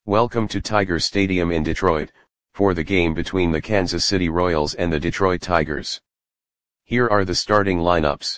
Welcome to Tiger Stadium in Detroit, for the game between the Kansas City Royals and the Detroit Tigers. Here are the starting lineups.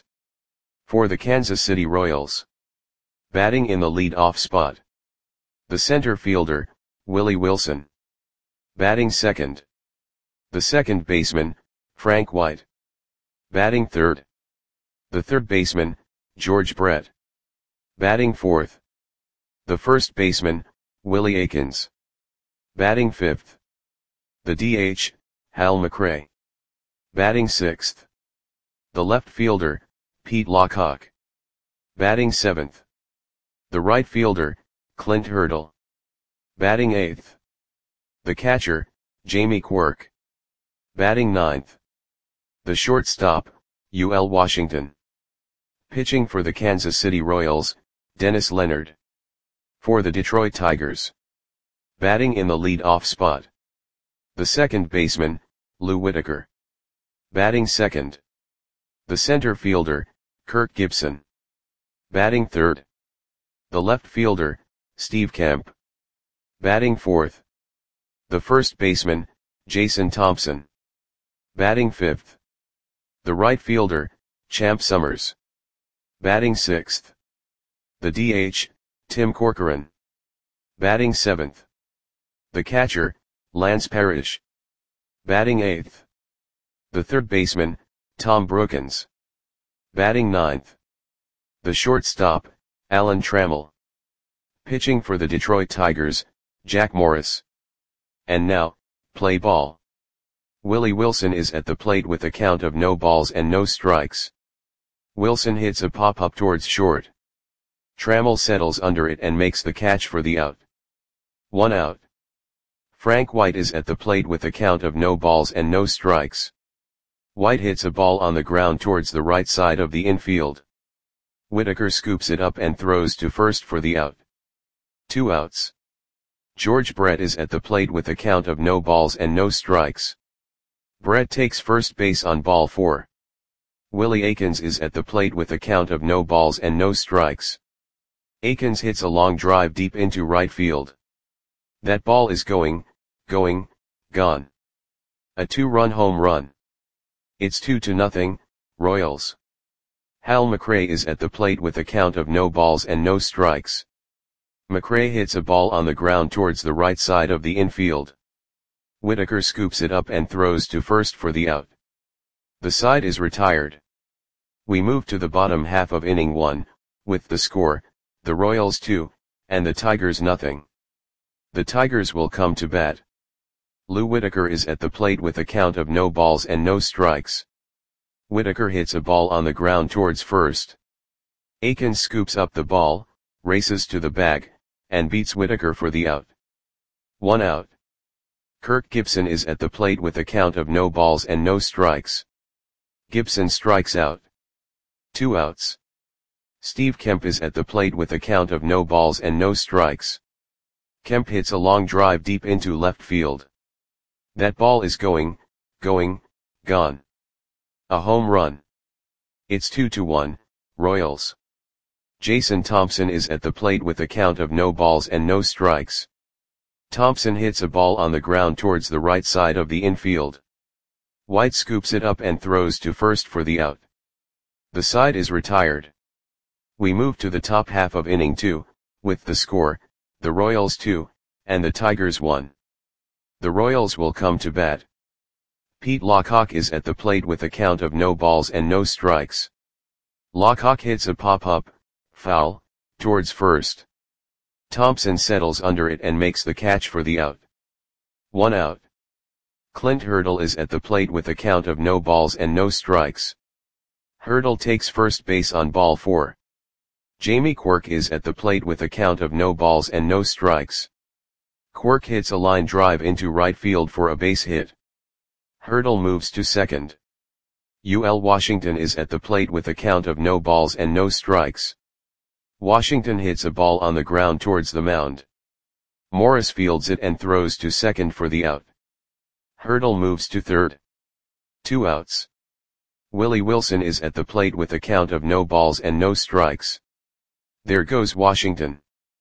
For the Kansas City Royals. Batting in the lead-off spot. The center fielder, Willie Wilson. Batting second. The second baseman, Frank White. Batting third. The third baseman, George Brett. Batting fourth. The first baseman, Willie Aikens. Batting fifth. The DH, Hal McRae. Batting sixth. The left fielder, Pete Lockhart. Batting seventh. The right fielder, Clint Hurdle. Batting eighth. The catcher, Jamie Quirk. Batting ninth. The shortstop, UL Washington. Pitching for the Kansas City Royals, Dennis Leonard. For the Detroit Tigers. Batting in the lead-off spot. The second baseman, Lou Whitaker. Batting second. The center fielder, Kirk Gibson. Batting third. The left fielder, Steve Kemp. Batting fourth. The first baseman, Jason Thompson. Batting fifth. The right fielder, Champ Summers. Batting sixth. The DH, Tim Corcoran. Batting seventh. The catcher, Lance Parrish. Batting eighth. The third baseman, Tom Brookins. Batting ninth. The shortstop, Alan Trammell. Pitching for the Detroit Tigers, Jack Morris. And now, play ball. Willie Wilson is at the plate with a count of no balls and no strikes. Wilson hits a pop-up towards short. Trammell settles under it and makes the catch for the out. 1 out. Frank White is at the plate with a count of no balls and no strikes. White hits a ball on the ground towards the right side of the infield. Whitaker scoops it up and throws to first for the out. 2 outs. George Brett is at the plate with a count of no balls and no strikes. Brett takes first base on ball 4. Willie Aikens is at the plate with a count of no balls and no strikes. Aikens hits a long drive deep into right field. That ball is gone. A 2-run home run. It's 2-0, Royals. Hal McRae is at the plate with a count of no balls and no strikes. McRae hits a ball on the ground towards the right side of the infield. Whitaker scoops it up and throws to first for the out. The side is retired. We move to the bottom half of inning 1, with the score, the Royals 2, and the Tigers nothing. The Tigers will come to bat. Lou Whitaker is at the plate with a count of no balls and no strikes. Whitaker hits a ball on the ground towards first. Aikens scoops up the ball, races to the bag, and beats Whitaker for the out. 1 out. Kirk Gibson is at the plate with a count of no balls and no strikes. Gibson strikes out. 2 outs. Steve Kemp is at the plate with a count of no balls and no strikes. Kemp hits a long drive deep into left field. That ball is gone. A home run. It's 2-1, Royals. Jason Thompson is at the plate with a count of no balls and no strikes. Thompson hits a ball on the ground towards the right side of the infield. White scoops it up and throws to first for the out. The side is retired. We move to the top half of inning 2, with the score, the Royals 2, and the Tigers 1. The Royals will come to bat. Pete Lockhart is at the plate with a count of no balls and no strikes. Lockhart hits a pop-up, foul, towards first. Thompson settles under it and makes the catch for the out. 1 out. Clint Hurdle is at the plate with a count of no balls and no strikes. Hurdle takes first base on ball 4. Jamie Quirk is at the plate with a count of no balls and no strikes. Quirk hits a line drive into right field for a base hit. Hurdle moves to second. UL Washington is at the plate with a count of no balls and no strikes. Washington hits a ball on the ground towards the mound. Morris fields it and throws to second for the out. Hurdle moves to third. 2 outs. Willie Wilson is at the plate with a count of no balls and no strikes. There goes Washington.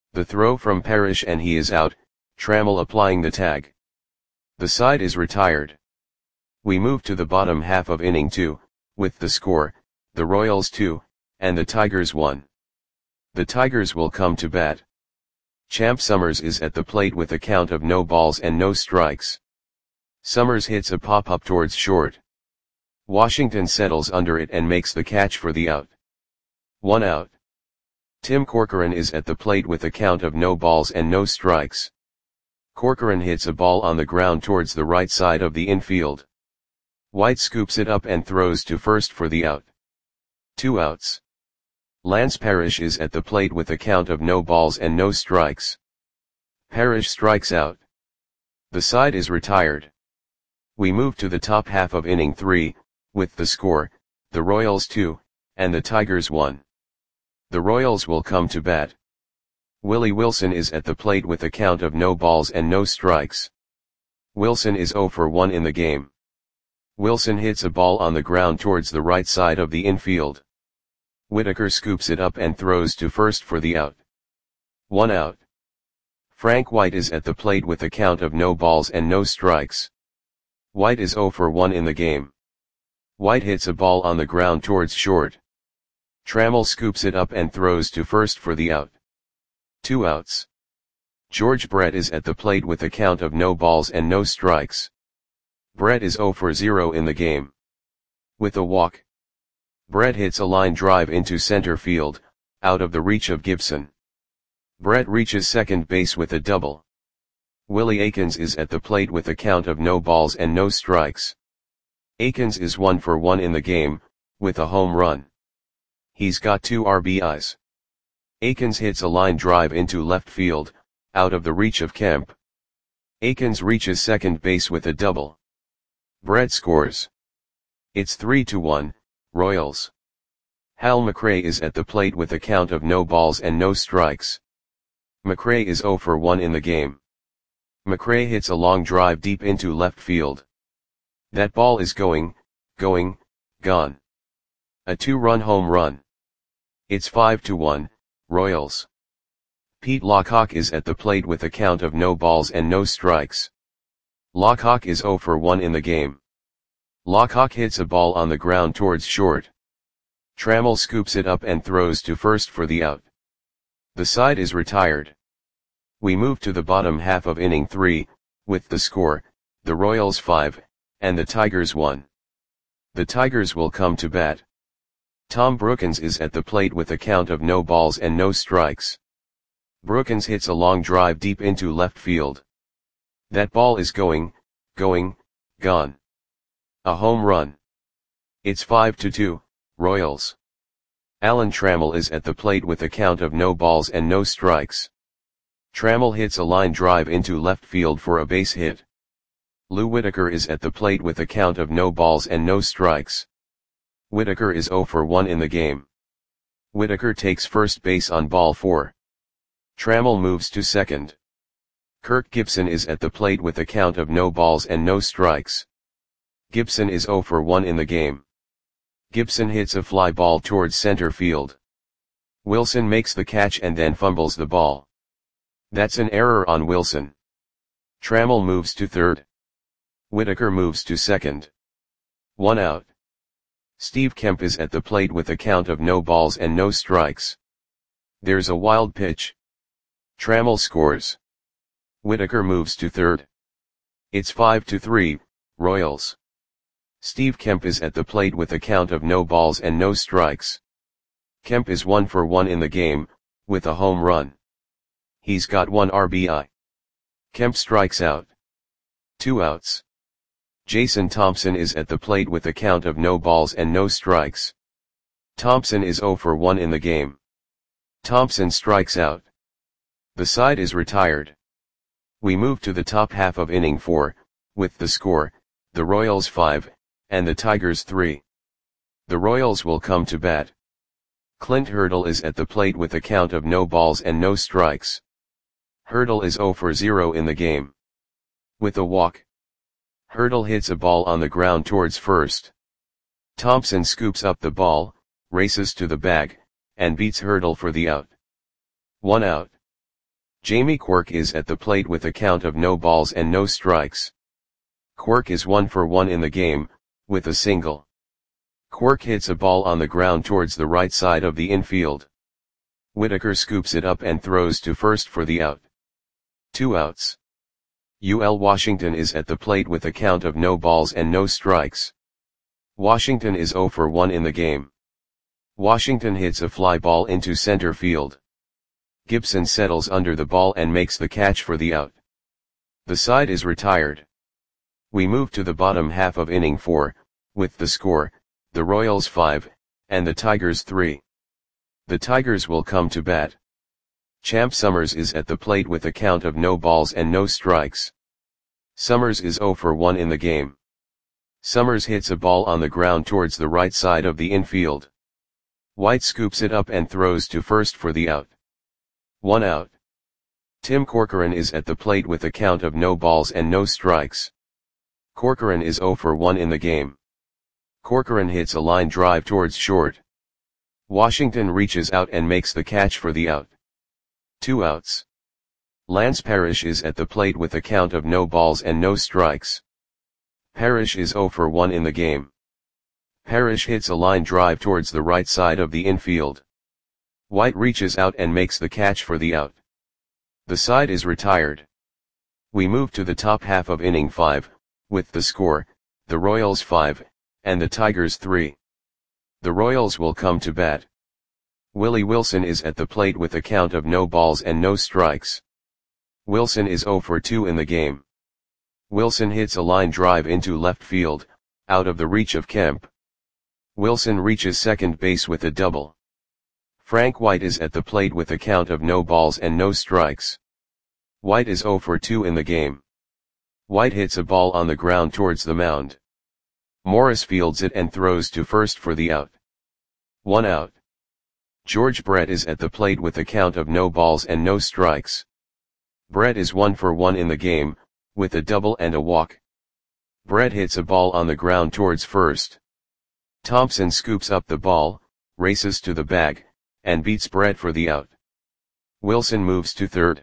The throw from Parrish and he is out, Trammell applying the tag. The side is retired. We move to the bottom half of inning 2, with the score, the Royals 2, and the Tigers 1. The Tigers will come to bat. Champ Summers is at the plate with a count of no balls and no strikes. Summers hits a pop-up towards short. Washington settles under it and makes the catch for the out. 1 out. Tim Corcoran is at the plate with a count of no balls and no strikes. Corcoran hits a ball on the ground towards the right side of the infield. White scoops it up and throws to first for the out. 2 outs. Lance Parrish is at the plate with a count of no balls and no strikes. Parrish strikes out. The side is retired. We move to the top half of inning 3, with the score, the Royals 2, and the Tigers 1. The Royals will come to bat. Willie Wilson is at the plate with a count of no balls and no strikes. Wilson is 0 for 1 in the game. Wilson hits a ball on the ground towards the right side of the infield. Whitaker scoops it up and throws to first for the out. 1 out. Frank White is at the plate with a count of no balls and no strikes. White is 0 for 1 in the game. White hits a ball on the ground towards short. Trammell scoops it up and throws to first for the out. 2 outs. George Brett is at the plate with a count of no balls and no strikes. Brett is 0 for 0 in the game. With a walk. Brett hits a line drive into center field, out of the reach of Gibson. Brett reaches second base with a double. Willie Aikens is at the plate with a count of no balls and no strikes. Aikens is 1 for 1 in the game, with a home run. He's got 2 RBIs. Aikens hits a line drive into left field, out of the reach of Kemp. Aikens reaches second base with a double. Brett scores. It's 3-1, Royals. Hal McRae is at the plate with a count of no balls and no strikes. McRae is 0 for 1 in the game. McRae hits a long drive deep into left field. That ball is gone. A 2-run home run. It's 5-1, Royals. Pete Lockhawk is at the plate with a count of no balls and no strikes. Lockhawk is 0 for 1 in the game. Lockhawk hits a ball on the ground towards short. Trammell scoops it up and throws to first for the out. The side is retired. We move to the bottom half of inning 3, with the score, the Royals 5, and the Tigers 1. The Tigers will come to bat. Tom Brookins is at the plate with a count of no balls and no strikes. Brookins hits a long drive deep into left field. That ball is gone. A home run. It's 5-2, Royals. Alan Trammell is at the plate with a count of no balls and no strikes. Trammell hits a line drive into left field for a base hit. Lou Whitaker is at the plate with a count of no balls and no strikes. Whitaker is 0 for 1 in the game. Whitaker takes first base on ball 4. Trammell moves to second. Kirk Gibson is at the plate with a count of no balls and no strikes. Gibson is 0 for 1 in the game. Gibson hits a fly ball towards center field. Wilson makes the catch and then fumbles the ball. That's an error on Wilson. Trammell moves to third. Whitaker moves to second. 1 out. Steve Kemp is at the plate with a count of no balls and no strikes. There's a wild pitch. Trammell scores. Whitaker moves to third. It's 5-3, Royals. Steve Kemp is at the plate with a count of no balls and no strikes. Kemp is 1 for 1 in the game, with a home run. He's got 1 RBI. Kemp strikes out. 2 outs. Jason Thompson is at the plate with a count of no balls and no strikes. Thompson is 0 for 1 in the game. Thompson strikes out. The side is retired. We move to the top half of inning 4, with the score, the Royals 5, and the Tigers 3. The Royals will come to bat. Clint Hurdle is at the plate with a count of no balls and no strikes. Hurdle is 0 for 0 in the game. With a walk. Hurdle hits a ball on the ground towards first. Thompson scoops up the ball, races to the bag, and beats Hurdle for the out. 1 out. Jamie Quirk is at the plate with a count of no balls and no strikes. Quirk is 1 for 1 in the game, with a single. Quirk hits a ball on the ground towards the right side of the infield. Whitaker scoops it up and throws to first for the out. 2 outs. UL Washington is at the plate with a count of no balls and no strikes. Washington is 0 for 1 in the game. Washington hits a fly ball into center field. Gibson settles under the ball and makes the catch for the out. The side is retired. We move to the bottom half of inning 4, with the score, the Royals 5, and the Tigers 3. The Tigers will come to bat. Champ Summers is at the plate with a count of no balls and no strikes. Summers is 0 for 1 in the game. Summers hits a ball on the ground towards the right side of the infield. White scoops it up and throws to first for the out. 1 out. Tim Corcoran is at the plate with a count of no balls and no strikes. Corcoran is 0 for 1 in the game. Corcoran hits a line drive towards short. Washington reaches out and makes the catch for the out. 2 outs. Lance Parrish is at the plate with a count of no balls and no strikes. Parrish is 0 for 1 in the game. Parrish hits a line drive towards the right side of the infield. White reaches out and makes the catch for the out. The side is retired. We move to the top half of inning 5, with the score, the Royals 5, and the Tigers 3. The Royals will come to bat. Willie Wilson is at the plate with a count of no balls and no strikes. Wilson is 0 for 2 in the game. Wilson hits a line drive into left field, out of the reach of Kemp. Wilson reaches second base with a double. Frank White is at the plate with a count of no balls and no strikes. White is 0 for 2 in the game. White hits a ball on the ground towards the mound. Morris fields it and throws to first for the out. 1 out. George Brett is at the plate with a count of no balls and no strikes. Brett is 1 for 1 in the game, with a double and a walk. Brett hits a ball on the ground towards first. Thompson scoops up the ball, races to the bag, and beats Brett for the out. Wilson moves to third.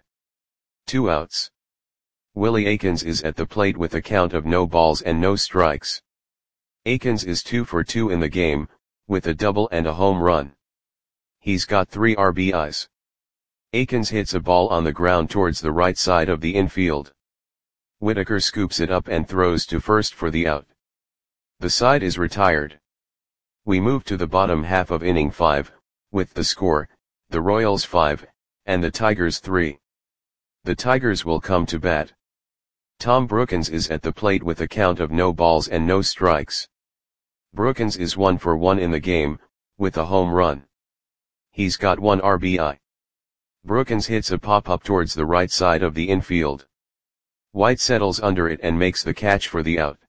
2 outs. Willie Aikens is at the plate with a count of no balls and no strikes. Aikens is 2 for 2 in the game, with a double and a home run. He's got 3 RBIs. Aikens hits a ball on the ground towards the right side of the infield. Whitaker scoops it up and throws to first for the out. The side is retired. We move to the bottom half of inning 5, with the score, the Royals 5, and the Tigers 3. The Tigers will come to bat. Tom Brookins is at the plate with a count of no balls and no strikes. Brookins is 1 for 1 in the game, with a home run. He's got 1 RBI. Brookins hits a pop-up towards the right side of the infield. White settles under it and makes the catch for the out.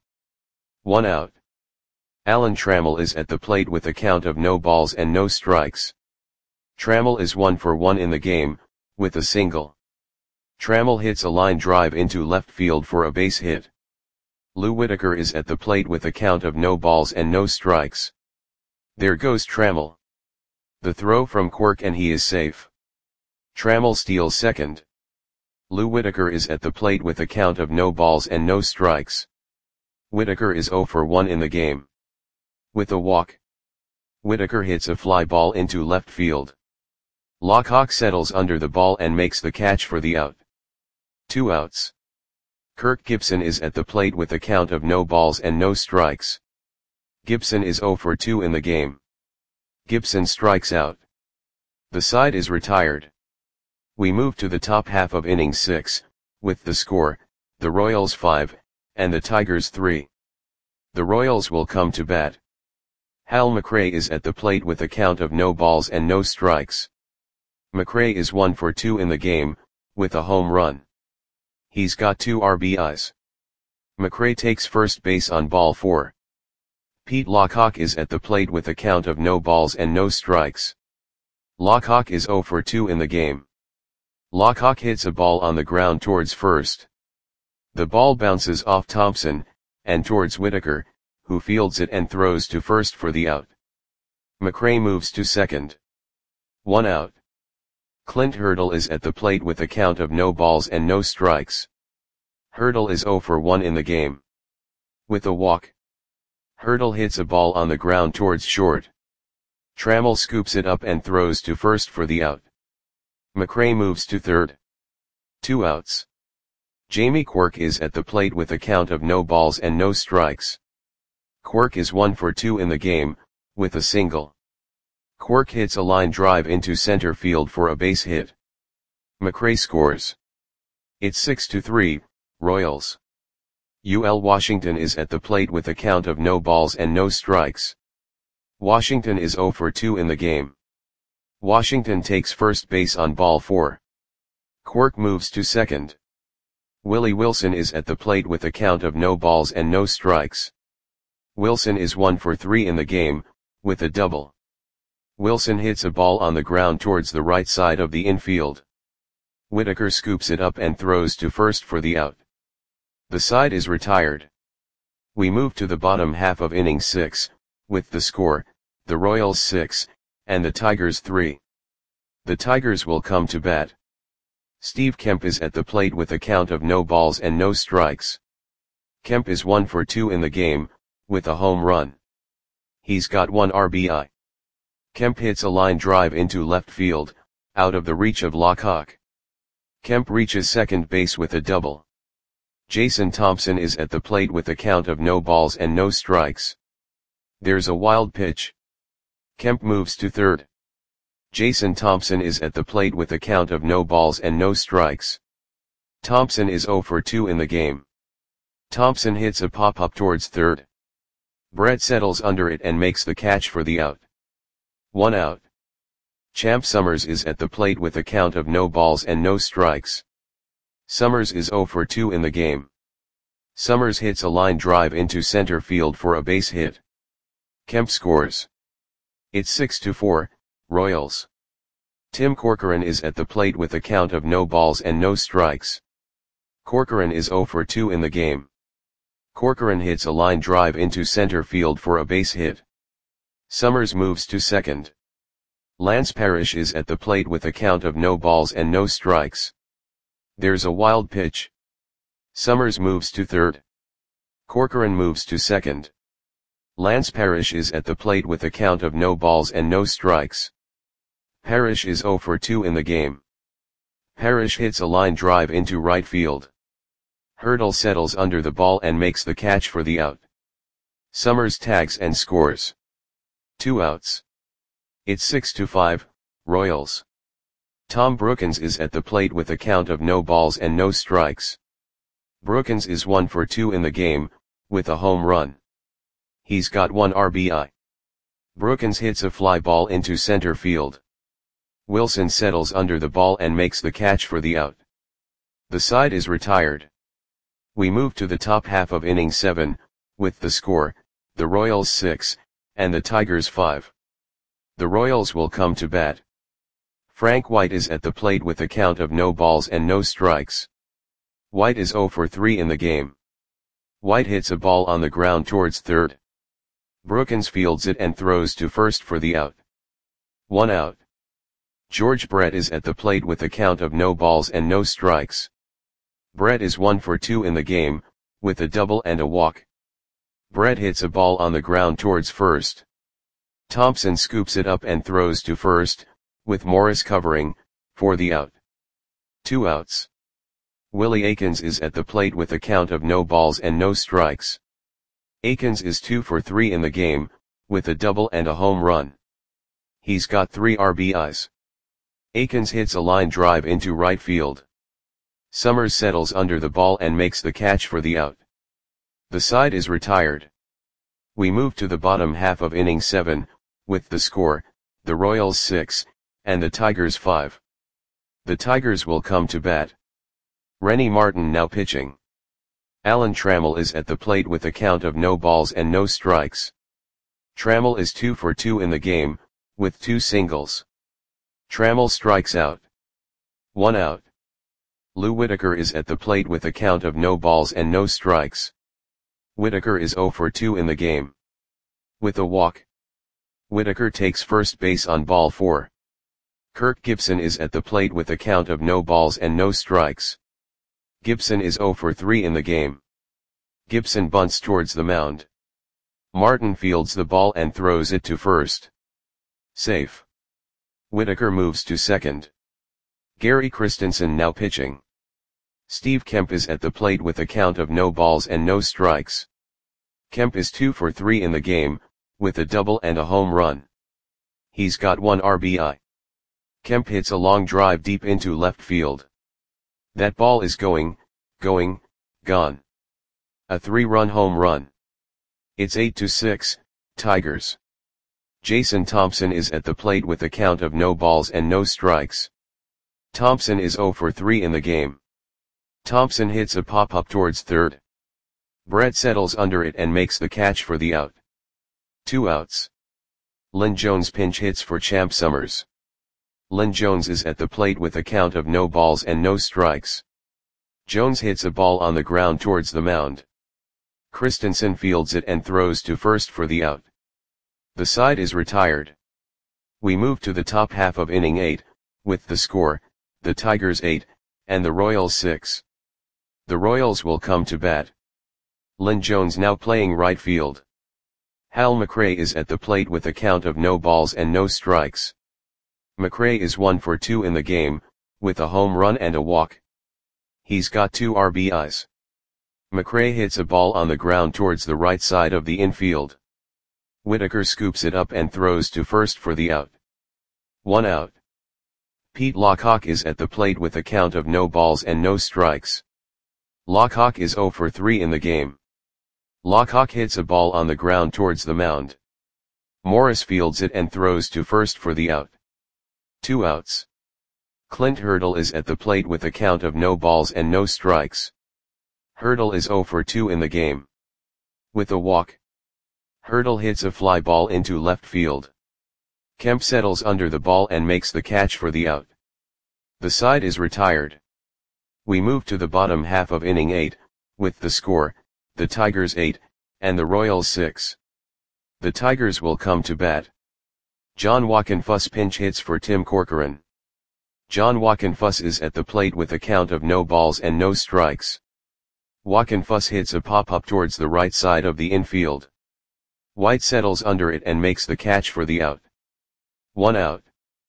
1 out. Alan Trammell is at the plate with a count of no balls and no strikes. Trammell is 1 for 1 in the game, with a single. Trammell hits a line drive into left field for a base hit. Lou Whitaker is at the plate with a count of no balls and no strikes. There goes Trammell. The throw from Quirk and he is safe. Trammell steals second. Lou Whitaker is at the plate with a count of no balls and no strikes. Whitaker is 0 for 1 in the game. With a walk. Whitaker hits a fly ball into left field. Lockhawk settles under the ball and makes the catch for the out. 2 outs. Kirk Gibson is at the plate with a count of no balls and no strikes. Gibson is 0 for 2 in the game. Gibson strikes out. The side is retired. We move to the top half of inning 6, with the score, the Royals 5, and the Tigers 3. The Royals will come to bat. Hal McRae is at the plate with a count of no balls and no strikes. McRae is 1 for 2 in the game, with a home run. He's got 2 RBIs. McRae takes first base on ball 4. Pete Lockhawk is at the plate with a count of no balls and no strikes. Lockhawk is 0 for 2 in the game. Lockhawk hits a ball on the ground towards first. The ball bounces off Thompson, and towards Whitaker, who fields it and throws to first for the out. McRae moves to second. 1 out. Clint Hurdle is at the plate with a count of no balls and no strikes. Hurdle is 0 for 1 in the game. With a walk, Hurdle hits a ball on the ground towards short. Trammell scoops it up and throws to first for the out. McRae moves to third. 2 outs. Jamie Quirk is at the plate with a count of no balls and no strikes. Quirk is 1 for 2 in the game, with a single. Quirk hits a line drive into center field for a base hit. McRae scores. It's 6-3, Royals. UL Washington is at the plate with a count of no balls and no strikes. Washington is 0 for 2 in the game. Washington takes first base on ball 4. Quirk moves to second. Willie Wilson is at the plate with a count of no balls and no strikes. Wilson is 1 for 3 in the game, with a double. Wilson hits a ball on the ground towards the right side of the infield. Whitaker scoops it up and throws to first for the out. The side is retired. We move to the bottom half of inning 6, with the score, the Royals 6, and the Tigers 3. The Tigers will come to bat. Steve Kemp is at the plate with a count of no balls and no strikes. Kemp is 1 for 2 in the game, with a home run. He's got 1 RBI. Kemp hits a line drive into left field, out of the reach of Lockhawk. Kemp reaches second base with a double. Jason Thompson is at the plate with a count of no balls and no strikes. There's a wild pitch. Kemp moves to third. Jason Thompson is at the plate with a count of no balls and no strikes. Thompson is 0 for 2 in the game. Thompson hits a pop-up towards third. Brett settles under it and makes the catch for the out. 1 out. Champ Summers is at the plate with a count of no balls and no strikes. Summers is 0 for 2 in the game. Summers hits a line drive into center field for a base hit. Kemp scores. It's 6-4, Royals. Tim Corcoran is at the plate with a count of no balls and no strikes. Corcoran is 0 for 2 in the game. Corcoran hits a line drive into center field for a base hit. Summers moves to second. Lance Parrish is at the plate with a count of no balls and no strikes. There's a wild pitch. Summers moves to third. Corcoran moves to second. Lance Parrish is at the plate with a count of no balls and no strikes. Parrish is 0 for 2 in the game. Parrish hits a line drive into right field. Hurdle settles under the ball and makes the catch for the out. Summers tags and scores. 2 outs. It's 6-5, Royals. Tom Brookens is at the plate with a count of no balls and no strikes. Brookens is 1 for 2 in the game, with a home run. He's got 1 RBI. Brookens hits a fly ball into center field. Wilson settles under the ball and makes the catch for the out. The side is retired. We move to the top half of inning 7, with the score, the Royals 6, and the Tigers 5. The Royals will come to bat. Frank White is at the plate with a count of no balls and no strikes. White is 0 for 3 in the game. White hits a ball on the ground towards third. Brookens fields it and throws to first for the out. 1 out. George Brett is at the plate with a count of no balls and no strikes. Brett is 1 for 2 in the game, with a double and a walk. Brett hits a ball on the ground towards first. Thompson scoops it up and throws to first, with Morris covering, for the out. 2 outs. Willie Aikens is at the plate with a count of no balls and no strikes. Aikens is 2 for 3 in the game, with a double and a home run. He's got 3 RBIs. Aikens hits a line drive into right field. Summers settles under the ball and makes the catch for the out. The side is retired. We move to the bottom half of inning 7, with the score, the Royals 6, and the Tigers 5. The Tigers will come to bat. Rennie Martin now pitching. Alan Trammell is at the plate with a count of no balls and no strikes. Trammell is 2 for 2 in the game, with 2 singles. Trammell strikes out. 1 out. Lou Whitaker is at the plate with a count of no balls and no strikes. Whitaker is 0 for 2 in the game. With a walk. Whitaker takes first base on ball 4. Kirk Gibson is at the plate with a count of no balls and no strikes. Gibson is 0 for 3 in the game. Gibson bunts towards the mound. Martin fields the ball and throws it to first. Safe. Whitaker moves to second. Gary Christensen now pitching. Steve Kemp is at the plate with a count of no balls and no strikes. Kemp is 2 for 3 in the game, with a double and a home run. He's got 1 RBI. Kemp hits a long drive deep into left field. That ball is gone. A 3-run home run. It's 8-6, Tigers. Jason Thompson is at the plate with a count of no balls and no strikes. Thompson is 0 for 3 in the game. Thompson hits a pop-up towards third. Brett settles under it and makes the catch for the out. 2 outs. Lynn Jones pinch hits for Champ Summers. Lynn Jones is at the plate with a count of no balls and no strikes. Jones hits a ball on the ground towards the mound. Christensen fields it and throws to first for the out. The side is retired. We move to the top half of inning 8, with the score, the Tigers 8, and the Royals 6. The Royals will come to bat. Lynn Jones now playing right field. Hal McRae is at the plate with a count of no balls and no strikes. McRae is 1 for 2 in the game, with a home run and a walk. He's got 2 RBIs. McRae hits a ball on the ground towards the right side of the infield. Whitaker scoops it up and throws to first for the out. 1 out. Pete Lockhawk is at the plate with a count of no balls and no strikes. Lockhawk is 0 for 3 in the game. Lockhawk hits a ball on the ground towards the mound. Morris fields it and throws to first for the out. 2 outs. Clint Hurdle is at the plate with a count of no balls and no strikes. Hurdle is 0 for 2 in the game. With a walk. Hurdle hits a fly ball into left field. Kemp settles under the ball and makes the catch for the out. The side is retired. We move to the bottom half of inning 8, with the score, the Tigers 8, and the Royals 6. The Tigers will come to bat. John Wockenfuss pinch hits for Tim Corcoran. John Wockenfuss is at the plate with a count of no balls and no strikes. Wockenfuss hits a pop-up towards the right side of the infield. White settles under it and makes the catch for the out. 1 out.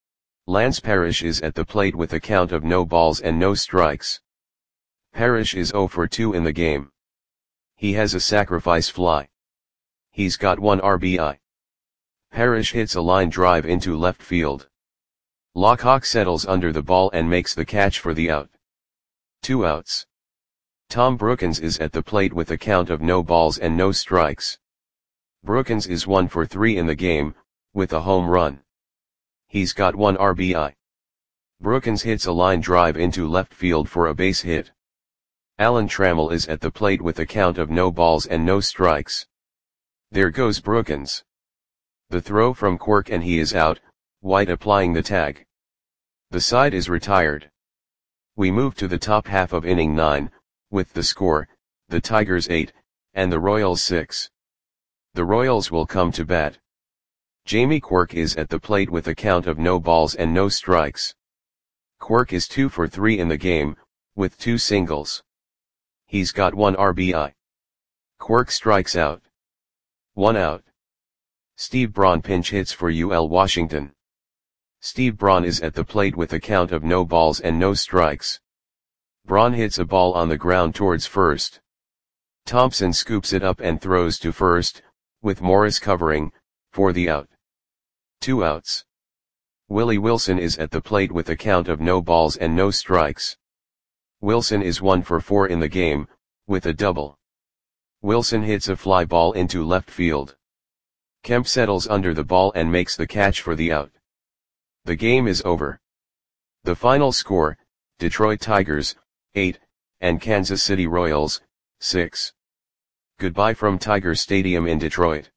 Lance Parrish is at the plate with a count of no balls and no strikes. Parrish is 0 for 2 in the game. He has a sacrifice fly. He's got 1 RBI. Parrish hits a line drive into left field. Lockhawk settles under the ball and makes the catch for the out. 2 outs. Tom Brookins is at the plate with a count of no balls and no strikes. Brookins is 1 for 3 in the game, with a home run. He's got 1 RBI. Brookins hits a line drive into left field for a base hit. Alan Trammell is at the plate with a count of no balls and no strikes. There goes Brookins. The throw from Quirk and he is out, White applying the tag. The side is retired. We move to the top half of inning 9, with the score, the Tigers 8, and the Royals 6. The Royals will come to bat. Jamie Quirk is at the plate with a count of no balls and no strikes. Quirk is 2 for 3 in the game, with 2 singles. He's got 1 RBI. Quirk strikes out. 1 out. Steve Braun pinch hits for UL Washington. Steve Braun is at the plate with a count of no balls and no strikes. Braun hits a ball on the ground towards first. Thompson scoops it up and throws to first, with Morris covering, for the out. 2 outs. Willie Wilson is at the plate with a count of no balls and no strikes. Wilson is 1 for 4 in the game, with a double. Wilson hits a fly ball into left field. Kemp settles under the ball and makes the catch for the out. The game is over. The final score, Detroit Tigers, 8, and Kansas City Royals, 6. Goodbye from Tiger Stadium in Detroit.